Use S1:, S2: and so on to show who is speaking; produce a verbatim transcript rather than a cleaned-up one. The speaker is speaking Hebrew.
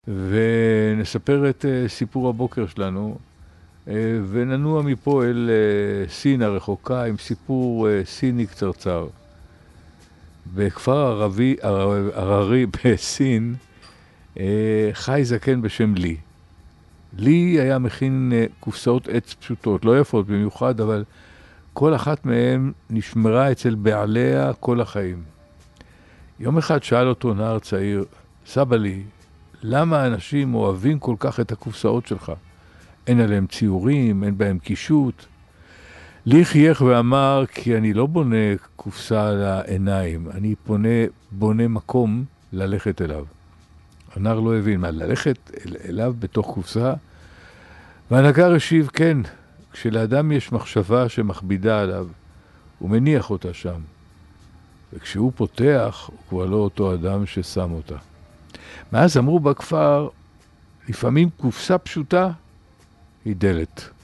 S1: ונספר את סיפור הבוקר שלנו, וננוע מפה אל סין הרחוקה עם סיפור סיני קצרצר. בכפר ערבי, עררי בסין, חי זקן בשם לי. לי היה מכין קופסאות עץ פשוטות, לא יפות במיוחד, אבל כל אחת מהן נשמרה אצל בעליה כל החיים. יום אחד שאל אותו נער צעיר, סבא לי, למה אנשים אוהבים כל כך את הקופסאות שלך? אין עליהם ציורים, אין בהם קישוט. לי חייך ואמר, כי אני לא בונה קופסה על העיניים, אני פונה, בונה מקום ללכת אליו. הנער לא הבין, מה, ללכת אל, אליו בתוך קופסה? והנגר השיב, כן, כשלאדם יש מחשבה שמכבידה עליו, הוא מניח אותה שם. וכשהוא פותח, הוא כבר לא אותו אדם ששם אותה. מאז אמרו בכפר, לפעמים קופסה פשוטה היא דלת.